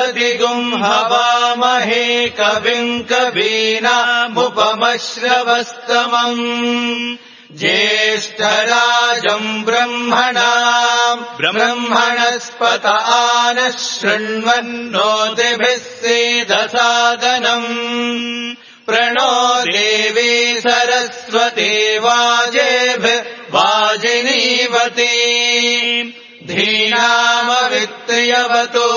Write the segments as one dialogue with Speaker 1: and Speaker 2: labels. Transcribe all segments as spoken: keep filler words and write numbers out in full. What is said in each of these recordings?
Speaker 1: प्रतिगुम् हवामहे कविम् कवीनामुपमश्रवस्तमम् ज्येष्ठराजम् ब्रह्मणाम् ब्रह्मणस्पत आनः शृण्वन्नोतिभिः सेदसादनम् प्रणो देवी सरस्वती वाजेभिः वाजिनीवती धीनामवित्र्यवतो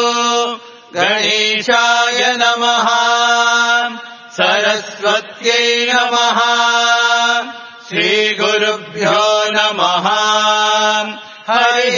Speaker 1: गणेशाय नमः सरस्वत्यै नमः श्रीगुरुभ्यो नमः हरिः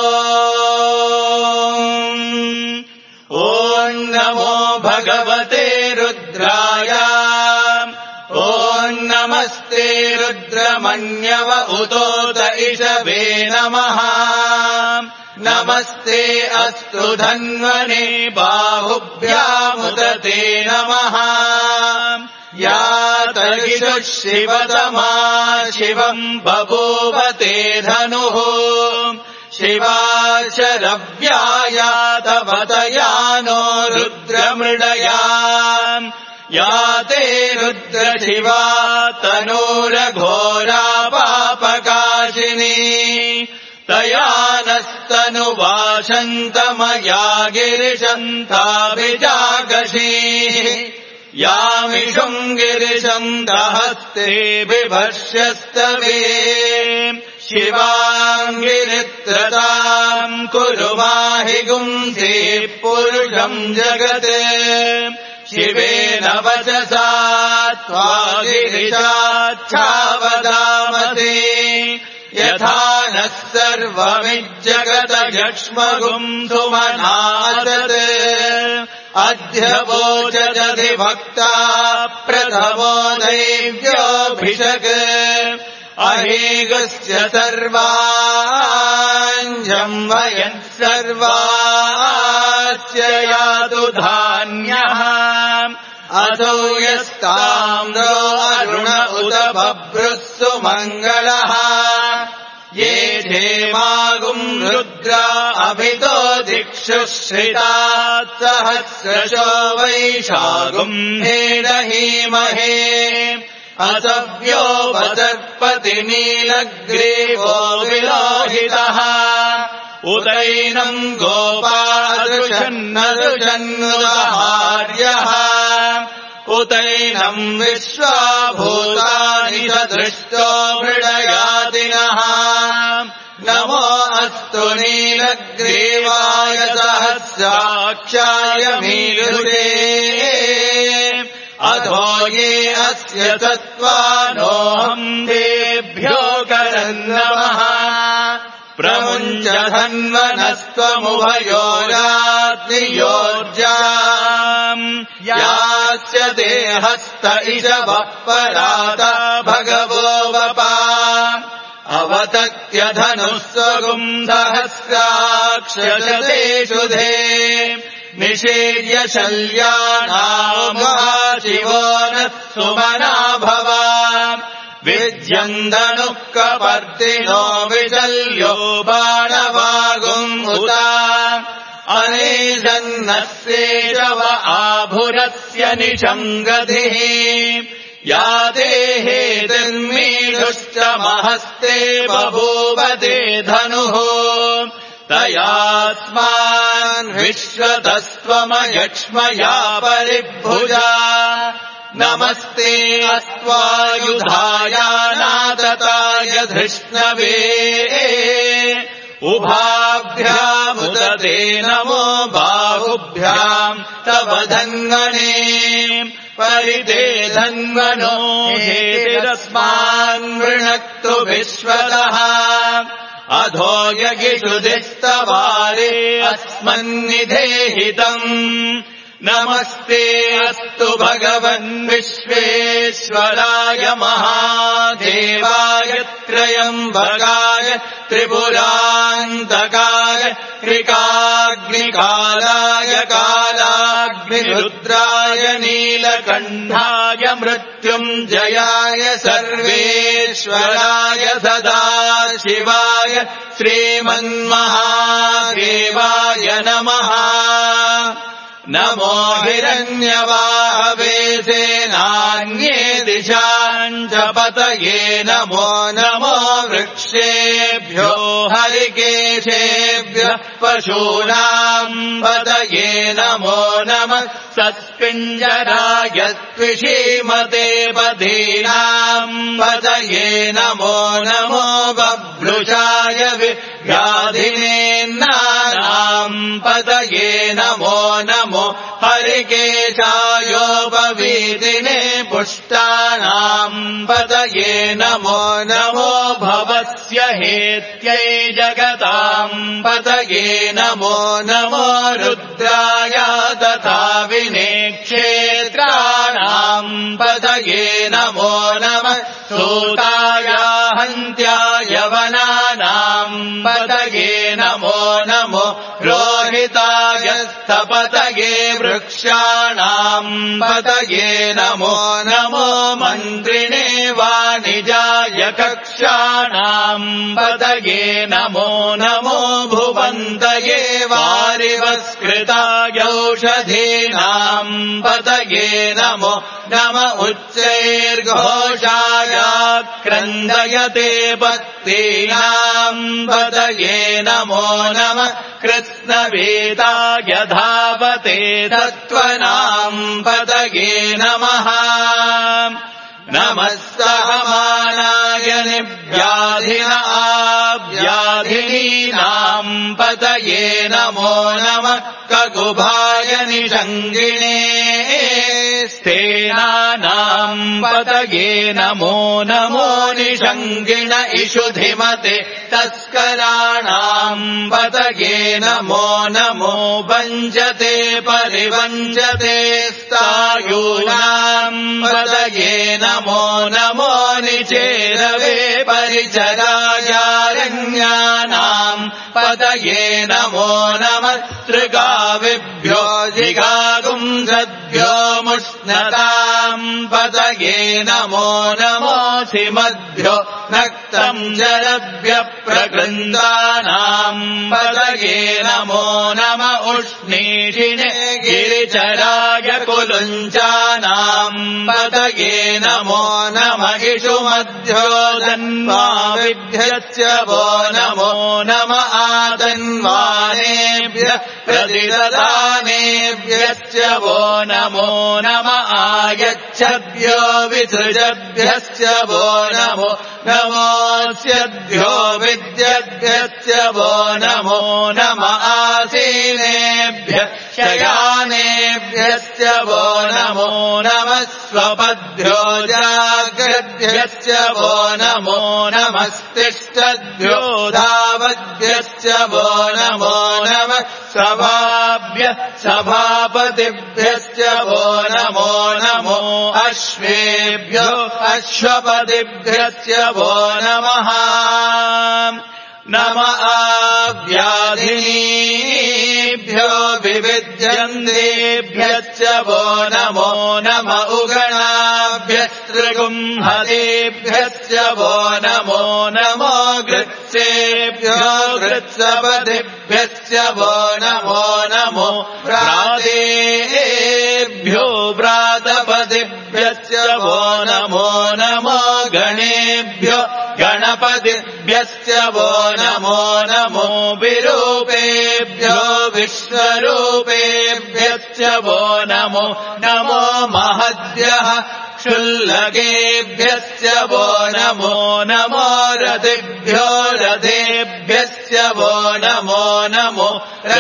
Speaker 1: ओम् ॐ नमो भगवते रुद्राय ॐ नमस्ते रुद्रमन्यव उतोत इषवे नमः नमस्ते अस्तु धन्वने बाहुभ्यामुदते नमः या तर्हिषुः शिवतमा शिवम् बभूवते धनुः शिवा शरव्याया तव तया नो रुद्रमृडया या ते रुद्रशिवा तनूरघोरा पापकाशिनी तया नस्तनुवाशन्तमया गिरिशन्ताभिजागशीः यामिषुम् गिरिशम् दहस्ते बिभर्ष्यस्तवे शिवाङ्गिरित्रताम् कुरु माहि गुंसे पुरुषम् जगत् शिवेन वचसा त्वा गिरिशाच्छावदामते यथा नः सर्वमिज्जगत यक्ष्मगुम् सुमनासत् अद्य वोचदधिभक्ता प्रथमो दैव्योऽभिषक् अहेगस्य सर्वाञ्जम् वयम् सर्वाच्च यातु धान्यः असौ यस्ताम्रो अरुण उत बभ्रुः सुमङ्गलः ये धेमागुम् रुद्रा अभितो दिक्षु श्रितात् सहस्रशो वैशागुम् हेडहीमहे असव्यो वसर्पति नीलग्रीवो विलोहितः उदैनम् गोपादृशन्नदृशन्नुदहार्यः उदैनम् विश्वाभूतानि सदृष्टो मृडयादिनः नमो अस्तु नीलग्रीवाय सहस्राक्षाय मीरुषे अधो ये अस्य तत्त्वानोऽहम् तेभ्यो करन्नमः प्रमुञ्च धन्वनस्त्वमुभयोराग्नियोर्जाम् यास्य देहस्त इषवः पराता भगवो वपा अवतत्य धनुः स्वगुम् सहस्राक्षशतेषु धे निषेव्य शल्यानामशिवो नः सुमना भव विद्यम् धनुः कपर्दिनो विशल्यो बाणवागुम् उता अनेशन्नस्येषव आभुरस्य निषङ्गतिः या देहेतिर्मीढुश्च महस्ते बभूवते धनुः तयास्मान् विश्वतस्त्वमयक्ष्मया परिभुजा नमस्ते अस्त्वायुधाया नादताय धृष्णवे उभाभ्यामुदते नमो बाहुभ्याम् तव धन्वने परिते धन्वनो हेतिरस्मान् वृणक्तु विश्वतः अधो यगिषुधिस्तवारे अस्मन्निधेहितम् नमस्ते अस्तु भगवन् विश्वेश्वराय महादेवाय त्रयम्बकाय त्रिपुरान्तकाय त्रिकाग्निकालाय कालाग्निरुद्राय नीलकण्ठाय मृत्युञ्जयाय सर्वेश्वराय सदाशिवाय श्रीमन्महादेवाय नमः। नमो हिरण्यवाहवे नान्ये दिशाञ्च पतये नमो नमो वृक्षेभ्यो हरिकेशेभ्यः पशूनाम् पतये नमो नमः सस्पिञ्जराय त्विषीमते पदीनाम् पतये नमो नमो बभ्रुषाय व्याधिनेन्नानाम् पतये नमो नमो हरिकेशायोपवीतिने पुष्टानाम् पतये नमो नमो भवस्य हेत्यै जगताम् पतये नमो नमो रुद्राय तथा विनेक्षेत्राणाम् पतये नमो नमः सूताय हन्त्याय वनानाम् पतये नमो नमो रोहिताय स्थपतये वृक्षाणाम् पतये नमो नमो मन्त्रिणे वाणिजाय कक्षाणाम् पतये नमो नमो भुवन्तये वारिवस्कृताय औषधीनाम् पतये नमो नम उच्चैर्घोषाय क्रन्दयते पत्तीनाम् पतये नमो नमः कृत्स्नवेदाय धावते तत्त्वनाम् पतये नमः नमः सहमानाय निव्याधिनाव्याधिनीनाम् पतये नमो नमः ककुभाय निषङ्गिणे स्तेनानाम् पतये नमो नमो निषङ्गिण इषुधिमते तस्कराणाम् पतये नमो नमो वञ्चते परिवञ्चते स्थायूनाम् पतये नमो नमो निचेरवे परिचरायारण्यानाम् पतये नमो नमः तृगाविभ्यो जिगागुंसद्भ्यो मुष्णताम् पतये नमो नमोऽसिमद्भ्यो नक्तम् जलभ्यः प्रकृन्दानाम् पतये नमो नम उष्णीषिणे गिरिचराय कुलुञ्चानाम् पतये नमो नम इषुमध्यो धन्वाविभ्यश्च वो नमो नम आधन्वानेभ्यः प्रतिददानेभ्यश्च वो नमो नम आयच्छद्भ्यो विसृजभ्यश्च वो नमो नमोऽस्यद्भ्यो विद्यद्भ्यश्च वो नमो नम आसीनेभ्यः शयानेभ्यश्च वो नमो नमः स्वपद्भ्यो जाग्रद्भ्यश्च वो नमो नमस्तिष्ठद्भ्यो धावद्भ्यश्च वो नमो नमः सभाभ्यः सभापतिभ्यश्च वो नमो नमो अश्वेभ्यो अश्वपतिभ्यश्च वो नमः नम आव्याधिनीभ्यो विविध्यन्तेभ्यश्च वो नमो नम उगणाभ्यस्त्रिगुंहतेभ्यश्च वो नमो नमो गृत्सेभ्यो गृत्सपतिभ्यश्च वो नमो नमो व्रातेभ्यो व्रातपतिभ्यश्च वो नमो नमो गणेभ्यो गणपतिभ्यश्च वो नमो नमो विरूपेभ्यो विश्वरूपेभ्यश्च वो नमो नमो महद्भ्यः क्षुल्लकेभ्यश्च वो नमो नमो रथेभ्यो रथेभ्यश्च वो नमो नमो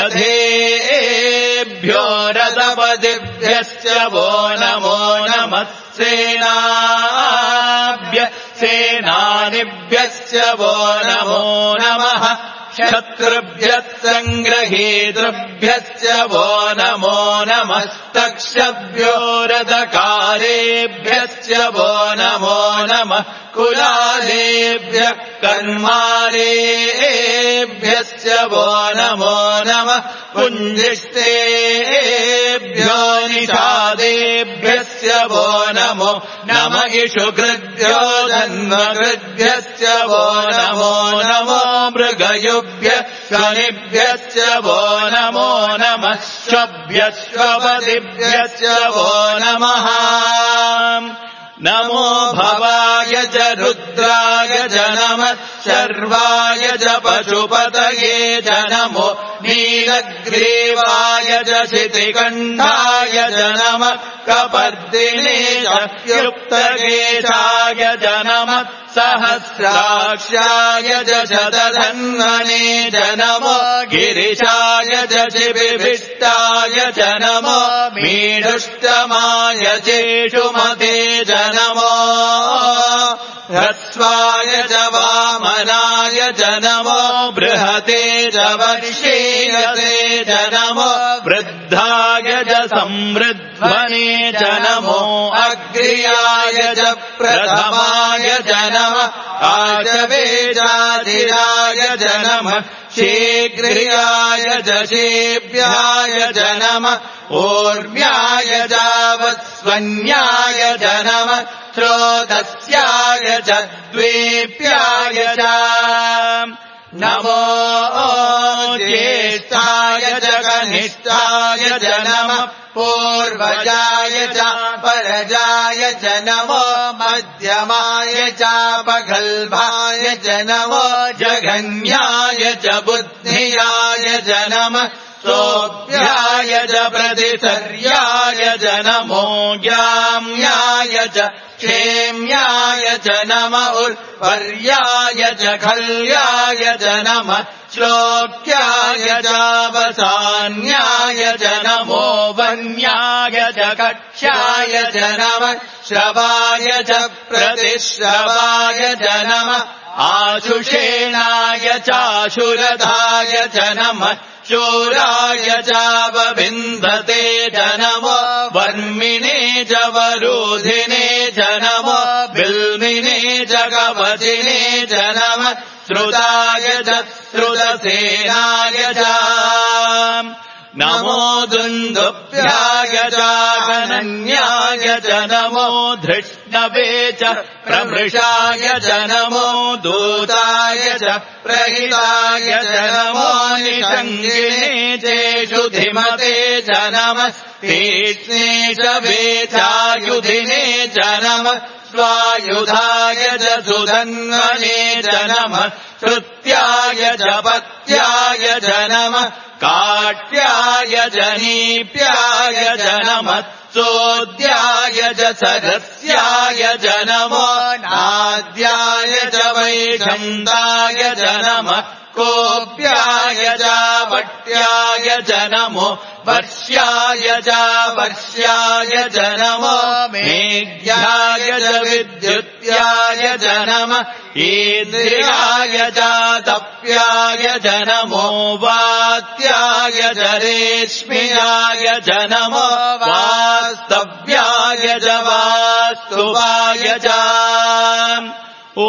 Speaker 1: रथेभ्यो रथपतिभ्यश्च वो नमो नमः सेनाभ्य सेनानिभ्यश्च वो नमो नमः शत्रुभ्यः सङ्ग्रहेतृभ्यश्च वो नमो नमस्तक्षभ्यो रथकारेभ्यश्च वो नमो नमः कुलालेभ्यः कर्मारेभ्यश्च वो नमो नमः पुञ्जिष्टेभ्यो निषादेभ्यश्च वो नमो नम इषुकृभ्यो धन्वकृभ्यश्च वो नमो नमो मृगयुभ्यः स्वनिभ्यश्च वो नमो नमः श्वभ्यश्वपदिभ्यश्च वो नमः नमो भवाय च रुद्राय च नमः शर्वाय च पशुपतये च नमो नीलग्रीवाय च शितिकण्ठाय च नमः कपर्दिने च युक्तकेशाय च नमः सहस्राक्षाय च शतधन्वने च नमो गिरिशाय च शिबिभिष्टाय च नमो मीढुष्टमाय चेषुमते च नमो ह्रस्वाय च वामनाय च नमो बृहते च वर्षेयते च नमो वृद्धाय च संवृध्वने च नमो अग्र्याय च प्रथमाय च नमः आचवेजाधिराय च नमः शीघ्रियाय च शेभ्याय च नमः ऊर्व्याय च वत्स्वन्याय च नमः स्रोतस्याय च द्वीप्याय च नमो ज्येष्ठाय च कनिष्ठाय च नमः पूर्वजाय च परजाय च नमो मध्यमाय च पगल्भाय च नमो जघन्याय च बुद्धियाय च नमः सोऽभ्याय च प्रतिसर्याय च नमो ज्ञाम्याय च क्षेम्याय च नमः उर्वर्याय च खल्याय च नमः श्लोक्याय च वसान्याय च नमो वन्याय च कक्ष्याय च नमः श्रवाय च प्रतिश्रवाय च नमः आशुषेणाय चाशुरधाय च नमः शूराय चावविन्दते च नमो वर्मिणे च वरोधिने च नमो बिल्मिने च कवचिने च नमः श्रुताय च श्रुतसेनाय च नमो दुन्दुभ्याय चागनन्याय च नमो धृष्णवे च प्रमृषाय च नमो दूताय च प्रहिताय च नमो निषङ्गिने चेषु धिमते च नमः तीक्ष्णे च वेचायुधिने च नमः स्वायुधाय च सुधन्वने च नमः श्रुत्याय च पत्याय च नमः काट्याय च नीप्याय च नमः सोद्याय च सरस्याय च नमो नाद्याय च वैषन्दाय च नमः कोप्याय च वट्याय च नमो वर्ष्याय च वर्ष्याय च नमो मेघ्याय च विद्युत्याय च नमः ईन्द्रियाय च तप्याय च नमो वात्याय च रेश्म्याय च नमो वास्तव्याय च वास्तुवाय च ॐ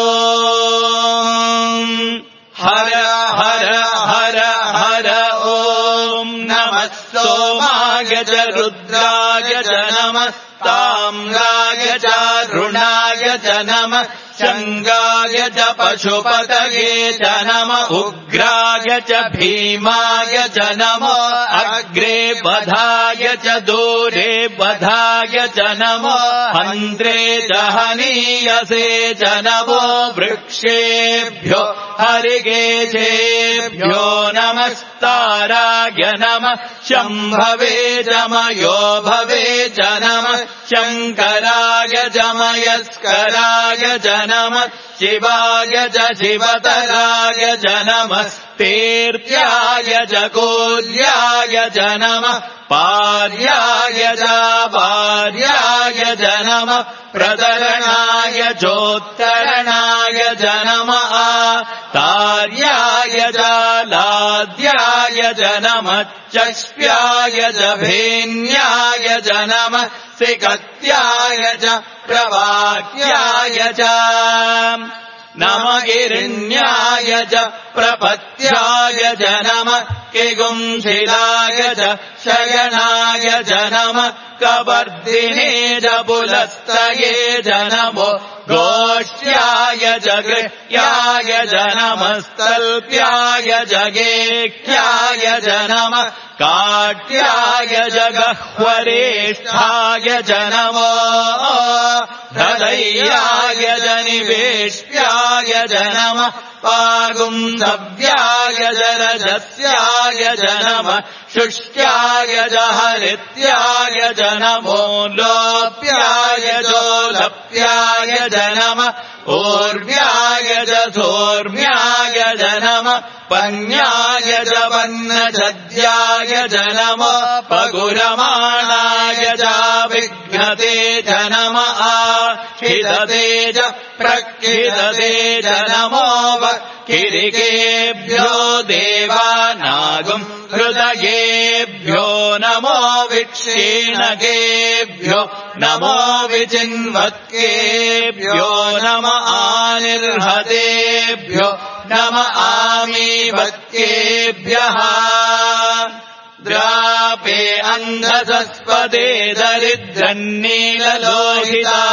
Speaker 1: हर हर हर हर ॐ नमः सोमाय च रुद्राय च नमः ताम्राय च रुणाय च नमः शङ्गाय च पशुपतये च नमः उग्राय च भीमाय च नमो अग्रे बधाय च दूरे बधाय च नमो हन्त्रे च हनीयसे च नमो वृक्षेभ्यो हरिकेशेभ्यो नमस्ताराय नमः शम्भवे च मयो भवे च नमः शङ्कराय च मयस्कराय च नमः शिवाय च शिवतराय च नमः तीर्थ्याय च कोल्याय च नमः पार्याय च पार्याय च नमः प्रतरणाय चोत्तरणाय च नमः तार्याय च लाद्याय च नमः चक्ष्याय च भेन्याय च नमः सिकत्याय च प्रवाक्याय च नम गिरिण्याय च प्रपत्याय च नमः किगुंशिलाय च शयनाय च नमः कवर्धिने च पुलस्तये च नमो गोष्ठ्याय च गृह्याय च नमस्तल्प्याय च गेह्याय च नमः काट्याय च गह्वरेष्ठाय च नमो हृदयाय च निवेष्ट्याय च नमः पागुंसव्याय च रजस्याय च नमः शुष्क्याय च हरित्याय च नमो लोप्याय चोलप्याय च नमः ऊर्व्याय च सोर्व्याय च नमः पन्याय च पन्नचद्याय च नमः पगुरमाणाय च विघ्नते च नमः आखिदते च प्रक्षिदते च नमो किरिकेभ्यो देवानागुम् हृदयेभ्यो नमो विक्षीणकेभ्यो नमो विचिन्वत्केभ्यो नम आनिर्हतेभ्यो नम आमीवत्केभ्यः द्रापे अन्धसस्पदे दरिद्रन्नीललोहिता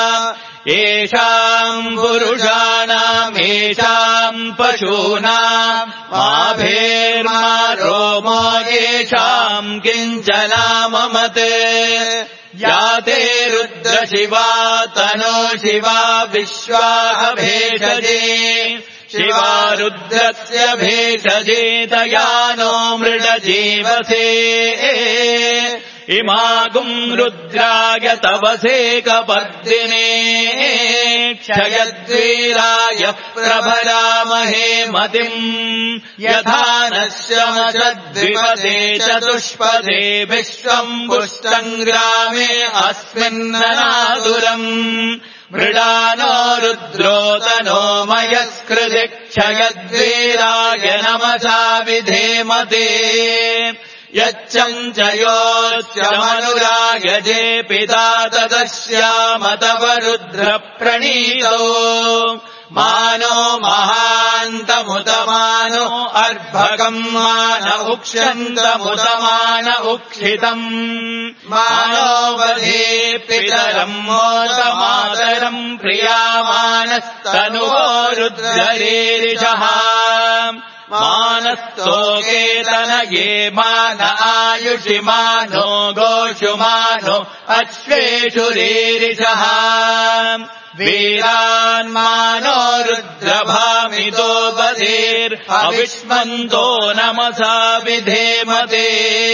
Speaker 1: येषाम् पुरुषाणाम् येषाम् पशूनाम् माभेर्मा रोमो येषाम् किञ्चनाममते याते रुद्रशिवा तनो शिवा विश्वाह भेषजे शिवा रुद्रस्य भेषजे तयानो मृडजीवसे इमागुम् रुद्राय तवसे कपर्दिने क्षयद्वीराय प्रभरामहे मतिम् यथा नश्यमशद्विपदे चतुष्पदे विश्वम् पुष्टम् ग्रामे अस्मिन्ननादुरम् मृडानो रुद्रोतनो मयस्कृति क्षयद्वीराय नमसा विधेमते यच्चम् च योच्च मनुरायजे पिता तदस्याम तव रुद्रप्रणीतो मानो महान्तमुतमानो अर्भकम् मान उक्षन्तमुतमान उक्षितम् मानो वधे पितरम् मोदमातरम् प्रियामानस्तनुवो रुद्ररीरिषः मानस्तोकेतन ये मान आयुषि मानो गोषु मानो अश्वेषु रीरिषः वीरान्मानो रुद्रभामितो बधीर्अविष्मन्तो नमसा विधेमते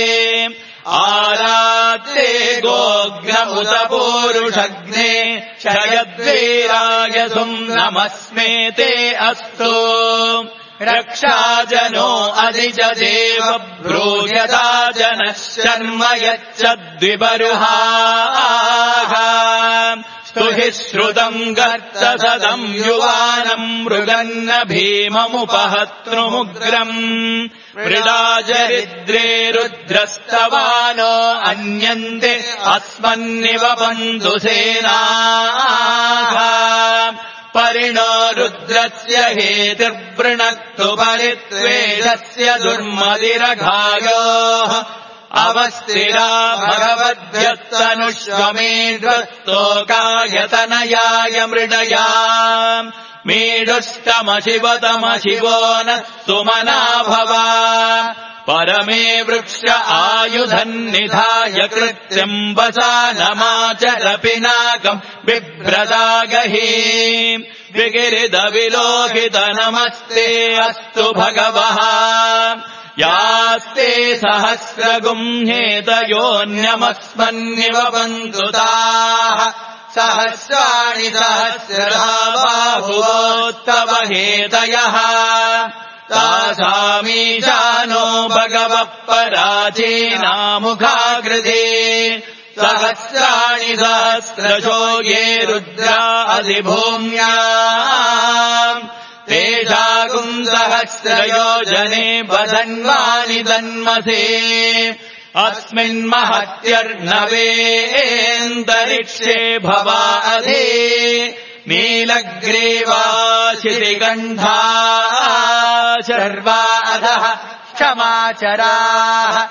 Speaker 1: आरात्ते गोग्नमुत पूरुषग्ने शयद्वीराय सुम् नमस्मेते अस्तु रक्षाजनो अधिजदेव ब्रूयता जनः शर्म यच्चद्विबरुहाः स्तुहि श्रुतम् गर्तसदम् युवानम् मृगन्न भीममुपहतृमुग्रम् मृडाचरिद्रे रुद्रस्तवानो अन्यन्ते अस्मन्निव बन्धुसेनाः परिणो रुद्रस्य हेतिर्वृणक्तु परित्वेषस्य दुर्मदिरघायोः अवस्थिरा भगवद्भ्यस्तनुष्वमेढ्वस्तोकायतनयाय मृडया मीडुष्टमशिवतमशिवो न सुमना भवा परमे वृक्ष आयुधन्निधाय कृत्यम् वसानमाचर पिनाकम् बिभ्रदागहि विगिरिदविलोहित नमस्ते अस्तु भगवः यास्ते सहस्रगुंहेतयोऽन्यमस्मन्निव बन्धुताः सहस्राणि सहस्रा बाहुवोत्तव हेतयः तासामीशानो भगवः पराचीनामुखाग्रजे सहस्राणि सहस्रशो ये रुद्रा अधिभूम्या तेषागुम् सहस्रयोजने वदन्वानि दन्मसे अस्मिन्महत्यर्णवेऽन्तरिक्षे भवा अधि नीलग्रीवाशितिकण्ठा शर्वा अधः क्षमाचराः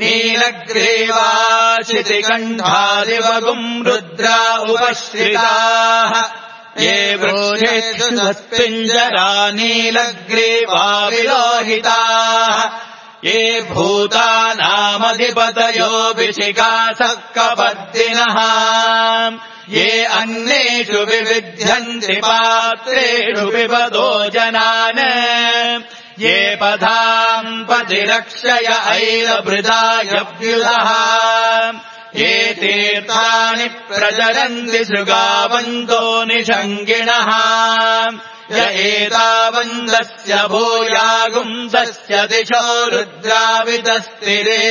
Speaker 1: नीलग्रीवाशितिकण्ठादिवगुम् रुद्रा उपश्रिताः ये वृक्षेषु सत्पिञ्जरा नीलग्रीवा विलोहिताः ये भूतानामधिपतयो विशिखासः कपर्दिनः ये अन्येषु विविध्यन्ति पात्रेषु पिबतो जनान् ये पदाम् पतिरक्षय ऐलभृदायव्युधः ये तीर्थानि प्रचरन्ति शृगावन्तो निषङ्गिणः य एतावन्दस्य भूयागुंसस्य दिशो रुद्रावितस्तिरे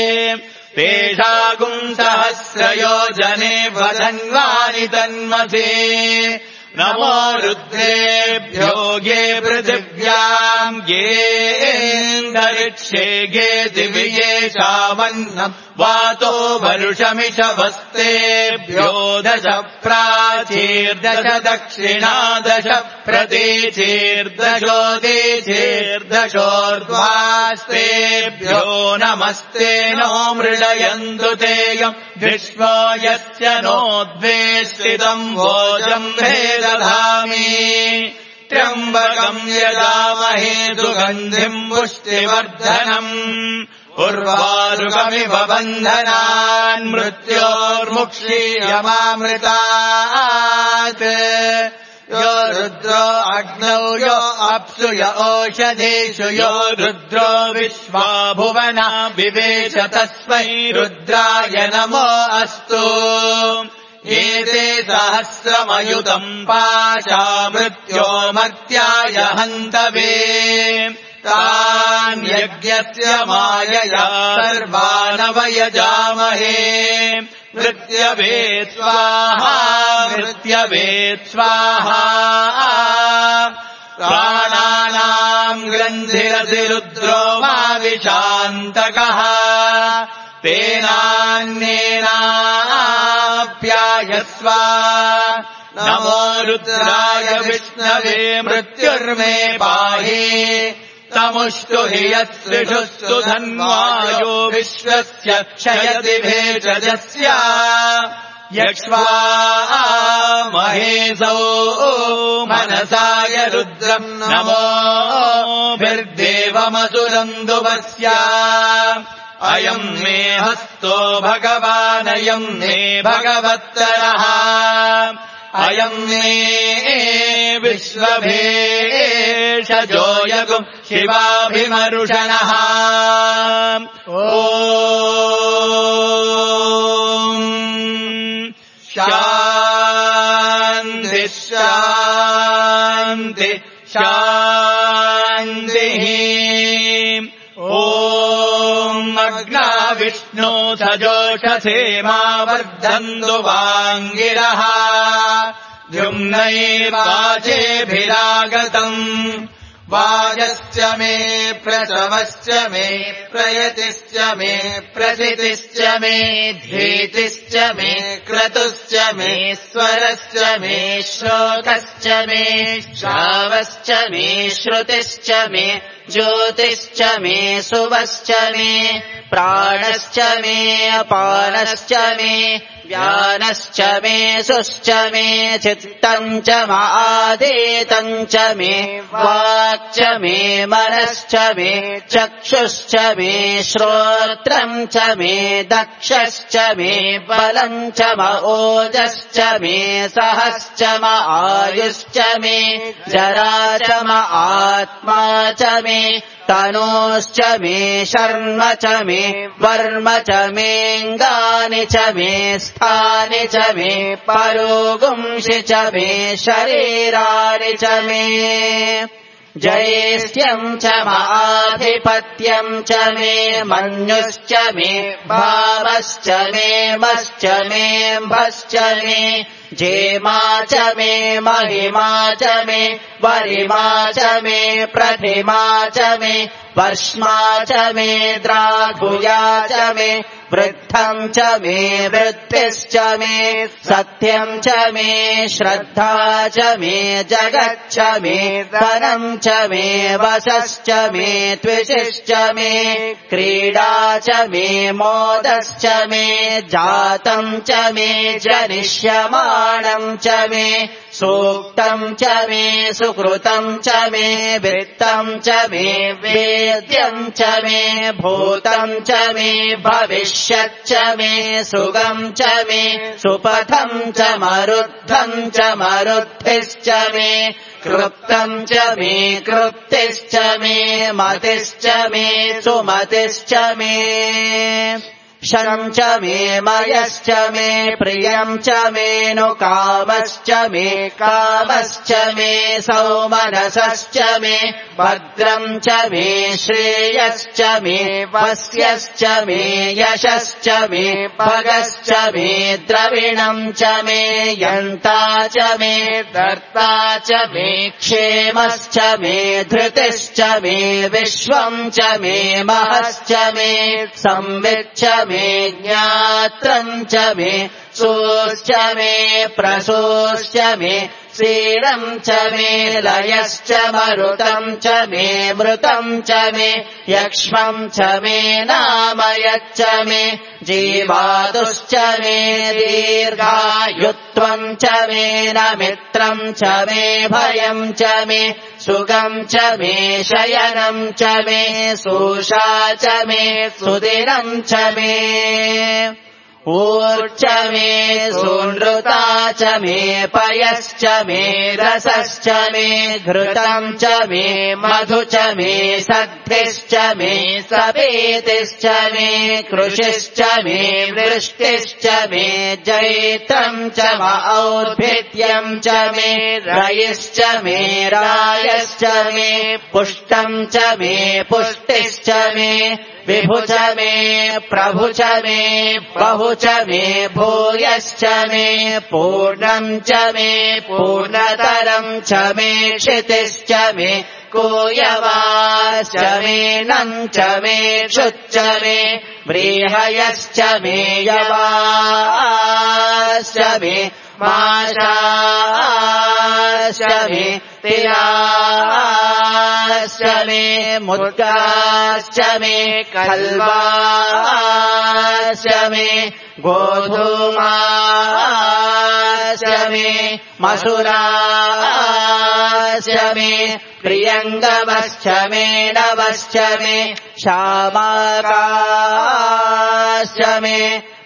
Speaker 1: तेषागुंसहस्रयोजने वदन्वानि तन्मसे नमो रुद्रेभ्यो ये पृथिव्याम् ये अन्तरिक्षे ये दिव्येषामन्नम् वातो वरुषमिषवस्तेभ्यो दश प्राचीर्दश दक्षिणादश प्रतीचीर्दशोदीचीर्दशोर्ध्वास्तेभ्यो नमस्ते नो मृडयन्तु तेयम् विश्वो यस्य नोद्वेष्टितम् भोजम् भेदधामि त्र्यम्बकम् यजामहे सुगन्धिम् पुष्टिवर्धनम् उर्वारुकमिव बन्धनान् मृत्योर्मुक्षीयमामृतात् यो रुद्रो अग्नौ यो अप्सु य ओषधेषु यो रुद्रो विश्वा भुवना विवेश तस्मै रुद्राय नमो अस्तु एते सहस्रमयुतम् पाशा मृत्यो मर्त्याय हन्तवे तान् यज्ञस्य मायया सर्वानवयजामहे मृत्यवे स्वाहा मृत्यवे स्वाहा प्राणानाम् ग्रन्थिरसि रुद्रो मा विशान्तकः तेनान्येनाप्यायस्व नमो रुद्राय विष्णवे मृत्युर्मे पाहि तमुष्टु हि यत्सृषुस्तु धन्वायो विश्वस्य क्षयति भेषजस्य यक्ष्वा महेशौ मनसाय रुद्रम् नमोभिर्देवमसुरन्दुवस्य अयम् मे हस्तो भगवानयम् मे भगवत्तरः अयम् मे विश्वभेषजो यगुम् शिवाभिमरुषणः ॐ शान्ति शान्ति शान्तिः ॐ अग्ना विष्णु सजोषसे मा वर्धन्तु वाङ्गिरः द्युम्नैर्वाचेभिरागतम् वाजश्च मे प्रसवश्च मे प्रयतिश्च मे प्रसितिश्च मे धीतिश्च मे क्रतुश्च मे स्वरश्च मे श्लोकश्च मे श्रावश्च मे श्रुतिश्च मे ज्योतिश्च मे सुवश्च मे प्राणश्च मे अपानश्च मे व्यानश्च मे सुश्च मे चित्तम् च मादेतम् च मे वाक् च मे मनश्च मे चक्षुश्च मे श्रोत्रम् च मे दक्षश्च मे बलम् च म ओजश्च मे सहश्च म आयुश्च मे जरा च म आत्मा च मे तनोश्च मे शर्म च मे वर्म च मेऽङ्गानि च मे स्थानि च मे परोगुंषि च मे शरीराणि च मे जयेष्यम् च माधिपत्यम् च मे मन्युश्च मे भावश्च मे मश्च मे भश्च मे जेमा च मे महिमा च मे वरिमा च मे प्रथिमा च मे वर्ष्मा च मे द्राघुया च मे वृद्धम् च मे वृद्धिश्च मे सत्यम् च मे श्रद्धा च मे जगच्च मे धनम् च मे वशश्च मे त्विषिश्च मे क्रीडा च मे मोदश्च मे जातम् च मे जनिष्यमाणम् च मे सूक्तम् च मे सुकृतम् च मे वित्तम् च मे वेद्यम् च मे भूतम् च मे भविष्यच्च मे सुगम् च मे सुपथम् च मरुद्धम् च मरुद्भिश्च मे कृप्तम् च मे कृप्तिश्च मे मतिश्च मे सुमतिश्च मे शम् च मे मयश्च मे प्रियम् च मे नु कामश्च मे कामश्च मे सौमनसश्च मे भद्रम् च मे श्रेयश्च मे वस्यश्च मे यशश्च मे भगश्च मे द्रविणम् च मे यन्ता च मे धर्ता च मे क्षेमश्च मे धृतिश्च मे विश्वम् च मे महश्च मे संविच्च मे मे ज्ञात्रम् च मे सोश्च मे प्रसोश्च मे सीरम् च मे लयश्च मरुतम् च मे मृतम् च मे यक्ष्मम् च मे नामयच्च मे जीवातुश्च मे दीर्घायुत्वम् च मे नमित्रम् च मे भयम् च मे सुगम् च मे शयनम् च मे सूषा च मे सुदिनम् च मे ऊर्च मे सुनृता च मे पयश्च मे रसश्च मे घृतम् च मे मधु च मे सद्भिश्च मे सपेतिश्च मे कृषिश्च मे वृष्टिश्च मे जैत्रम् च और्भिद्यम् च मे रयिश्च मे रायश्च मे पुष्टम् च मे पुष्टिश्च मे विभु च मे प्रभु च मे बहु च मे भूयश्च मे पूर्णम् च मे पूर्णतरम् च मे क्षितिश्च मे कूयवाश्च मे नम् च मे क्षुच्च मे व्रीहयश्च मे यवाश्च मे माशाश्च मे तिलाश्च मे मुद्गाश्च मे खल्वाश्च मे गोधूमाश्च मे मसुराश्च मे प्रियङ्गमश्च मे नवश्च मे श्यामाकाश्च मे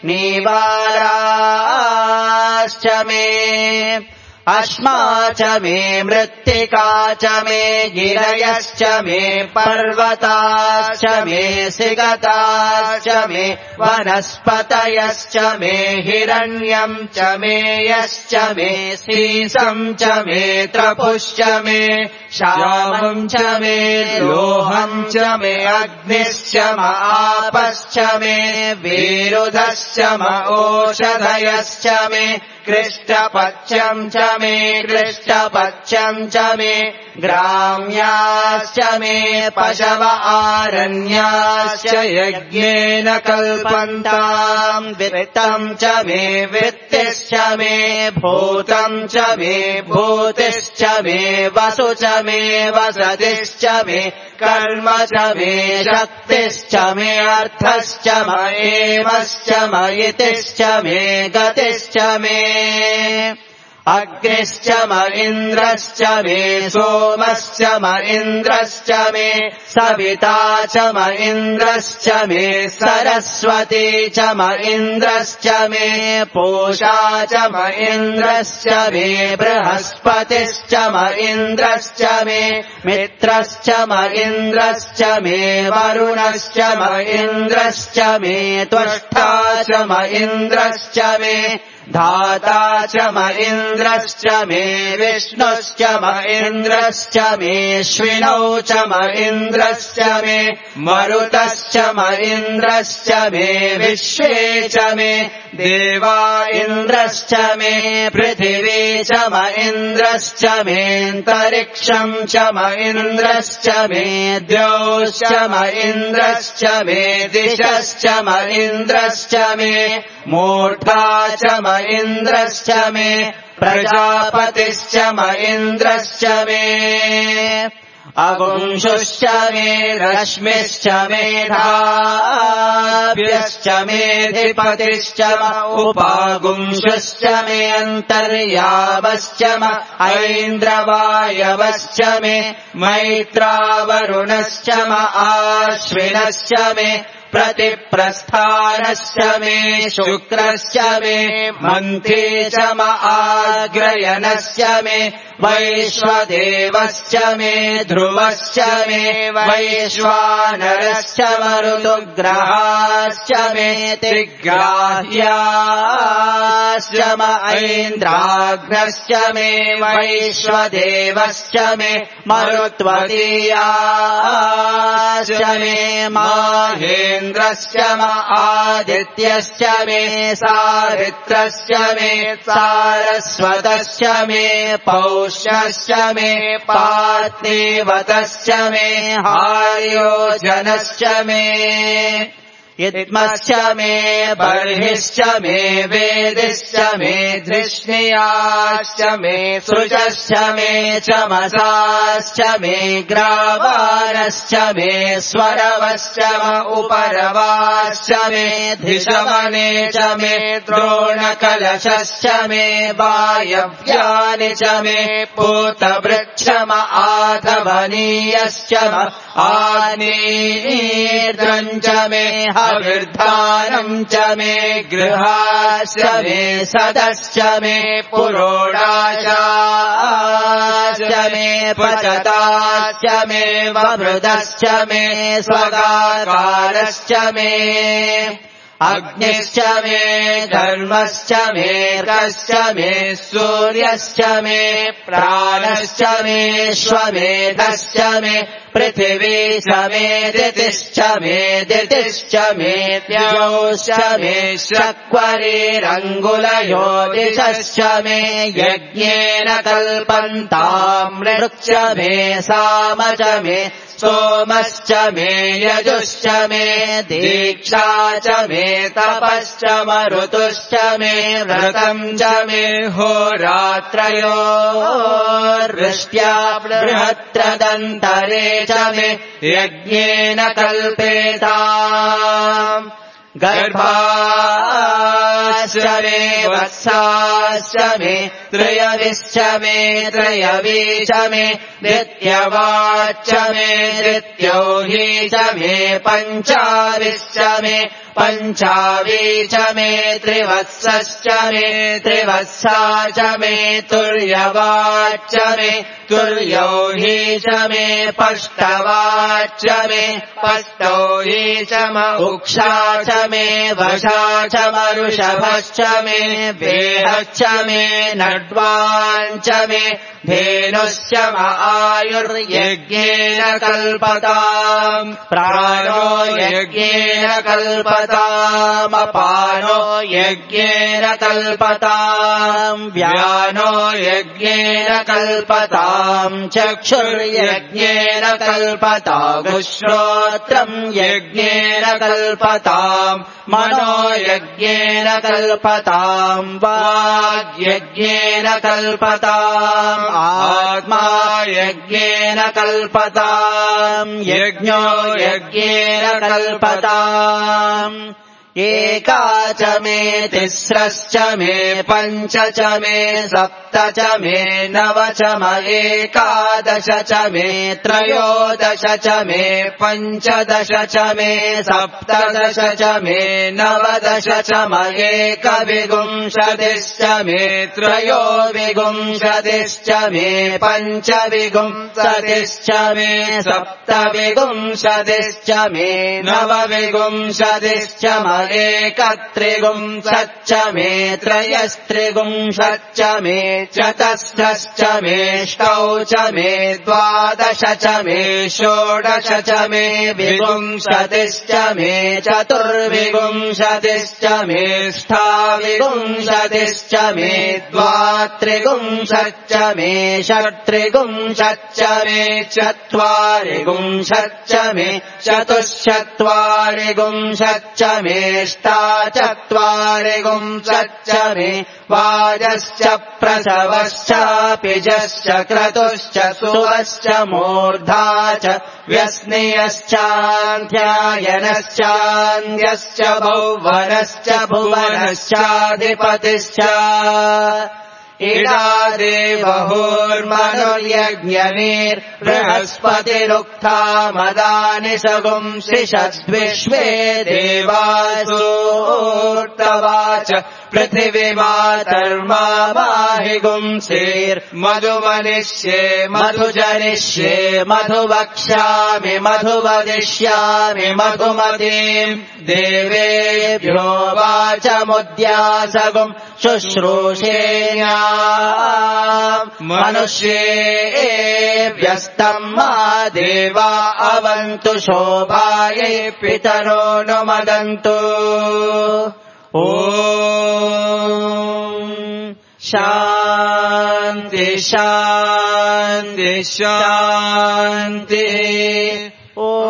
Speaker 1: नीवाराश्च मे अश्मा च मे मृत्तिका च मे गिरयश्च मे पर्वताश्च मे सिगताश्च मे वनस्पतयश्च मे हिरण्यम् च मे यश्च मे सीसम् च मे त्रपुश्च मे श्यामम् च मे लोहम् च मे अग्निश्च म आपश्च मे विरुधश्च म ओषधयश्च मे कृष्टपच्यम् च मे कृष्टपच्यम् च मे ग्राम्याश्च मे पशव आरण्याश्च यज्ञेन कल्पन्ताम् वित्तम् च मे वित्तिश्च मे भूतम् च मे भूतिश्च मे वसु च मे वसतिश्च मे कर्म च मे शक्तिश्च मे अर्थश्च मयेमश्च मयितिश्च मे गतिश्च मे अग्निश्च म इन्द्रश्च मे सोमश्च म इन्द्रश्च मे सविता च म इन्द्रश्च मे सरस्वती च म इन्द्रश्च मे पूषा च म इन्द्रश्च मे बृहस्पतिश्च म इन्द्रश्च मे मित्रश्च म इन्द्रश्च मे वरुणश्च म इन्द्रश्च मे त्वष्टा च म इन्द्रश्च मे धाता च म इन्द्रश्च मे विष्णुश्च म इन्द्रश्च मेऽश्विनौ च म इन्द्रश्च मे मरुतश्च म इन्द्रश्च मे विश्वे च मे देवा इन्द्रश्च मे पृथिवी च म इन्द्रश्च मेऽन्तरिक्षम् च म इन्द्रश्च मे द्यौश्च म इन्द्रश्च मे दिशश्च म इन्द्रश्च मे मूर्धा च म इन्द्रश्च मे प्रजापतिश्च म इन्द्रश्च मे अगुंशुश्च मे रश्मिश्च मेधाभ्यश्च मेधिपतिश्च म उपागुंशुश्च मे अन्तर्यामश्च म ऐन्द्रवायवश्च मे मैत्रावरुणश्च म आश्विनश्च मे प्रतिप्रस्थानश्च मे शुक्रश्च मे मन्त्री च म आग्रयणश्च मे वैश्वदेवश्च मे ध्रुवश्च मे वैश्वानरश्च म ऋतुग्रहाश्च मे त्रिग्राह्याश्च म ऐन्द्राग्नश्च मे वैश्वदेवश्च मे मरुत्वतीयाश्च मे माहेन्द्रश्च म आदित्यश्च मे सावित्रश्च मे सारस्वतश्च मे पौष्यश्च मे पार्थिवतश्च मे हार्योजनश्च मे यद्मश्च मे बर्हिश्च मे वेदिश्च मे धृष्णियाश्च मे सृजश्च मे चमसाश्च मे ग्रावारश्च मे स्वरवश्च म उपरवाश्च मे धिषवने च मे द्रोणकलशश्च मे वायव्यानि च मे पूतवृक्ष म आधवनीयश्च म आनीर्द्रम् च मे हविर्धानम् च मे गृहाश्च मे सदश्च मे पुरोडाशाश्च मे पचताश्च मे वमृदश्च मे स्वगाकारश्च मे अग्निश्च मे धर्मश्च मे अर्कश्च मे सूर्यश्च मे प्राणश्च मे श्वमेधश्च मे पृथिवी च मे दितिश्च मे दितिश्च मे द्यौश्च मे शक्वरीरङ्गुलयो दिशश्च मे यज्ञेन कल्पन्तामृक्ष मे साम च मे सोमश्च मे यजुश्च मे दीक्षा च मे तपश्च मरुतुश्च मे व्रतम् च मे होरात्रयोर्वृष्ट्या बृहत्रदन्तरे च मे यज्ञेन कल्पेताम् गर्भाश्च मे वत्साश्च मे त्रयविश्च मे त्रयवी च मे द्वितीयवाच्च मे द्वितीयोही च मे पञ्चाविश्च मे पञ्चावी च मे त्रिवत्सश्च मे त्रिवत्सा च मे तुर्यवाच्च मे तुर्योही च मे पष्टवाच्च मे पष्टोही च म उक्षा च मे वशा च मरुषभश्च मे वेहश्च मे नड्वाञ्च मे धेनुश्च म आयुर्यज्ञेन कल्पताम् प्राणो यज्ञेन कल्पताम् अपानो यज्ञेन कल्पताम् व्यानो यज्ञेन कल्पताम् चक्षुर्यज्ञेन कल्पताम् श्रोत्रम् यज्ञेन कल्पताम् मनो यज्ञेन कल्पताम् वाग्यज्ञेन कल्पताम् आत्मा यज्ञेन कल्पताम् यज्ञो यज्ञेन कल्पताम् एका च मे तिस्रश्च मे पञ्च च मे सप्त च मे नव च म एकादश च मे त्रयोदश च मे पञ्चदश च मे सप्तदश च मे नवदश च म एकविंशतिश्च मे त्रयोविंशतिश्च मे पञ्चविंशतिश्च मे सप्तविंशतिश्च मे नवविंशतिश्च म एकत्रिगुंशच्च मे त्रयस्त्रिगुंशच्च मे चतस्रश्च मेष्टौ च मे द्वादश च मे षोडश च मे विगुंशतिश्च मे चतुर्विगुंशतिश्च मेष्ठाविगुंशतिश्च मे द्वात्रिगुंशच्च मे षट्त्रिगुंशच्च मे चत्वारिगुंशच्च मे चतुश्चत्वारिगुंशच्च मेष्टाचत्वारिगुंशच्च मे वाजश्च प्रसवश्चापिजश्च क्रतुश्च सुवश्च मूर्धा च व्यस्नेयश्चान्ध्यायनश्चान्ध्यश्च भुवनश्च भुवनश्चाधिपतिश्च इडा देवहुर्मनुर्यज्ञनीर्बृहस्पतिरुक्था मदानि सगुंसिषद्विश्वे देवासोर्तवाच पृथिवीमातर्मा माहिगुंसेर्मधुमनिष्ये मधुजनिष्ये मधुवक्ष्यामि मधुवदिष्यामि मधुमतीम् देवेभ्यो वाचमुद्यासगुम् शुश्रूषेण्या मनुष्येभ्यस्तम् मा देवा अवन्तु शोभायै पितरो नुमदन्तु ॐ शान्ति शान्ति शान्तिः ॐ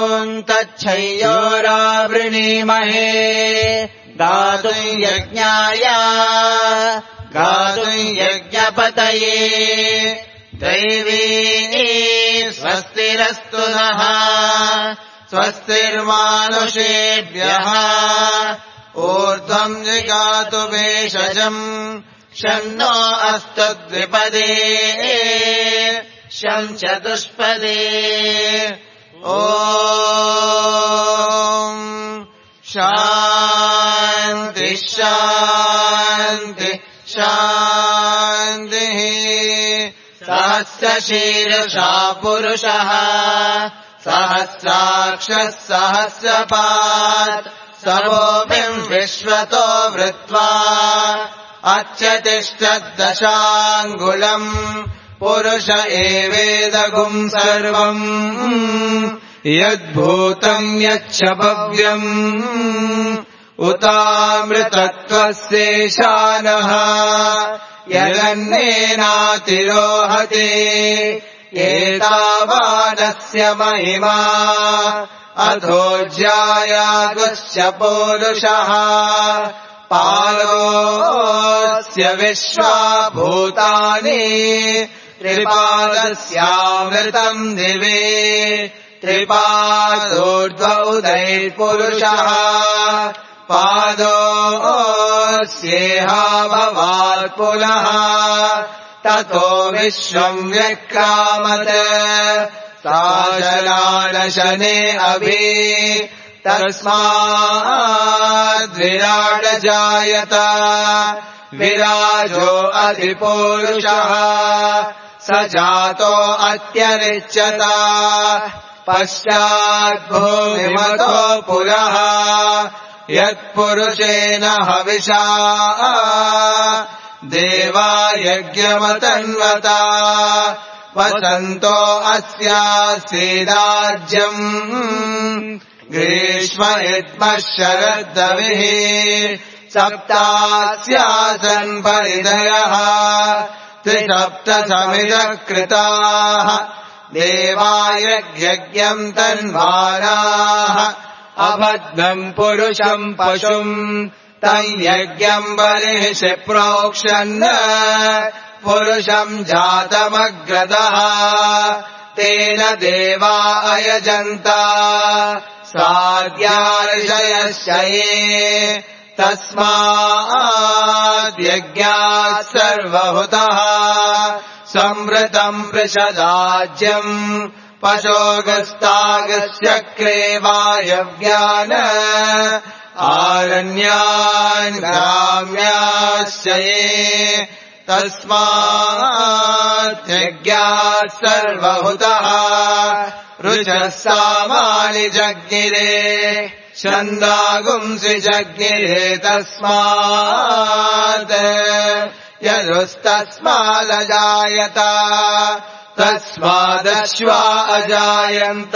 Speaker 1: तच्छयोरावृणीमहे गातुम् यज्ञाय गातुम् यज्ञपतये दैवी स्वस्तिरस्तु नः स्वस्तिर्मानुषेभ्यः ऊर्ध्वम् जिगातु भेषजम् शन्नो अस्तु द्विपदे शं चतुष्पदे ॐ शान्ति शान्ति शान्तिः सहस्रशीर्षा पुरुषः सहस्राक्षः सहस्रपात् सर्वोऽपिम् विश्वतो वृत्वा अच्यतिष्ठद्दशाङ्गुलम् पुरुष एवेदगुम् सर्वम् यद्भूतम् यच्च भव्यम् उतामृतत्वस्येशानः यदन्नेनातिरोहति एतावानस्य महिमा अधोज्यायागुश्च पौरुषः पालोऽस्य विश्वा भूतानि त्रिपादस्यामृतम् दिवे त्रिपादोर्ध्वौदैर्पुरुषः पादोऽस्येहा भवात् पुनः ततो विश्वम् व्यक्रामत् साजलाडशने अभि तस्माद्विराड जायत विराजो अधिपूरुषः स जातो अत्यरिच्यत पश्चाद्भूमिमतो पुरः यत्पुरुषेण हविषा देवा यज्ञमतन्वता वसन्तो अस्यासीदाज्यम् ग्रीष्म इत्मः शरद्दविः सप्तास्यासन् परिधयः त्रिसप्तसमिदकृताः देवा यज्ञम् तन्वानाः अबद्धम् पुरुषम् पशुम् तम् यज्ञम् बर्हिषि प्रोक्षन् पुरुषम् जातमग्रदः तेन देवा अयजन्ता साद्यार्षयश्च ये तस्माद्यज्ञात् सर्वहुतः संवृतम् वृषदाज्यम् पशोगस्तागश्चक्रे वायव्यान् आरण्यान् ग्राम्याश्च ये तस्माद्यज्ञात् सर्वहुतः रुचः सामानि जज्ञिरे
Speaker 2: छन्दागुंसि जज्ञिरे तस्मात् यदुस्तस्मादजायत तस्मादश्वा अजायन्त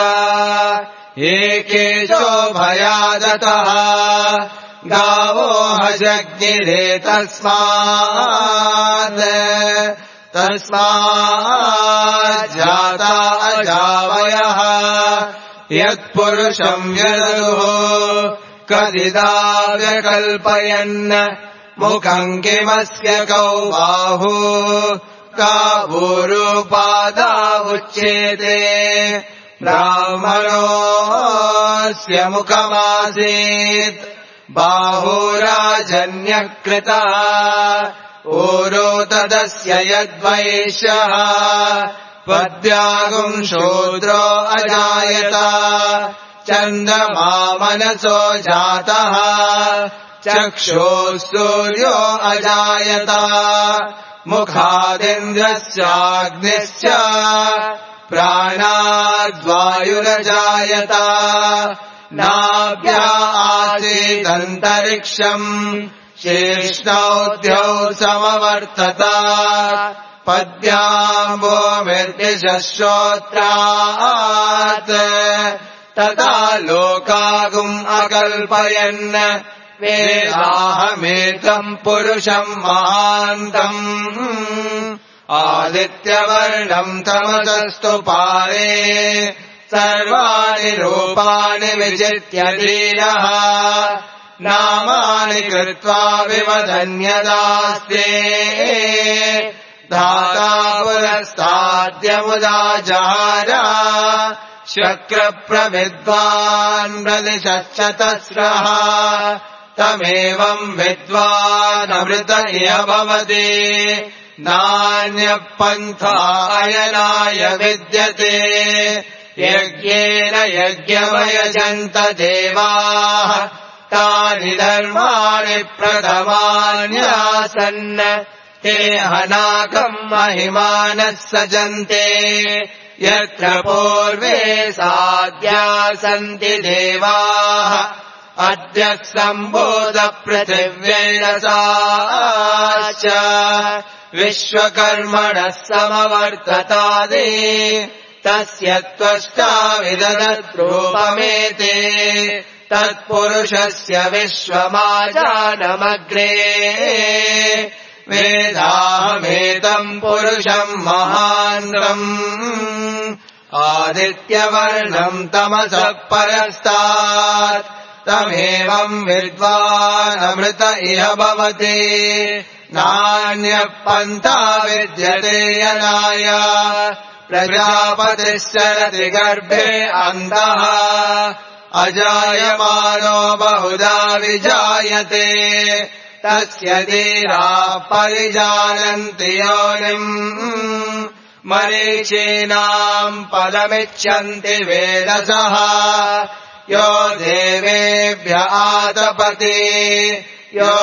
Speaker 2: एकेशो भयादतः गावो हजज्ञिरे तस्मात् तस्माज्जाता अजावयः यत्पुरुषम् यदुः कदिदाव्यकल्पयन् मुखम् किमस्य कौ बाहु कावूरुपादा उच्येते ब्राह्मणोऽस्य मुखमासीत् बाहुराजन्यकृतः ऊरो तदस्य यद्वैश्यः पद्यागुम् शूद्रो अजायत चन्द्रमा मनसो जातः चक्षुः सूर्यो अजायत मुखादिन्द्रस्याग्निश्च प्राणाद्वायुरजायत नाभ्या आसीदन्तरिक्षम् शीर्ष्णौद्यौ समवर्तत पद्याम्बोमिर्दिशश्रोत्रात् तथा लोकागुम् अकल्पयन् वेदाहमेतम् पुरुषम् महान्तम् आदित्यवर्णम् तमसस्तु पारे सर्वाणि रूपाणि विजित्य धीरः नामानि कृत्वा विवदन्यदास्ते धाता पुरस्ताद्यमुदा जहार शक्रप्रविद्वान् प्रदिशश्च तस्रः तमेवम् विद्वानमृत इह भवति नान्यः पन्था अयनाय विद्यते यज्ञेन यज्ञमयजन्त देवाः तानि धर्माणि प्रथमान्यासन् ते हनाकम् महिमानः सजन्ते यत्र पूर्वे साध्या सन्ति देवाः अद्य सम्भूतपृथिव्यैरसाश्च विश्वकर्मणः समवर्ततादि तस्य त्वष्टा विदधद्रूपमेते तत्पुरुषस्य विश्वमाजानमग्रे वेदाहमेतम् पुरुषम् महान्तम् आदित्यवर्णम् तमसः परस्तात् तमेवम् विद्वानमृत इह भवति नान्यः पन्था विद्यते यनाय प्रजापतिश्चरति गर्भे अन्धः अजायमानो बहुधा विजायते तस्य धीराः परिजानन्ति योनिम् मरीचीनाम् पदमिच्छन्ति वेदसः यो देवेभ्य आतपति यो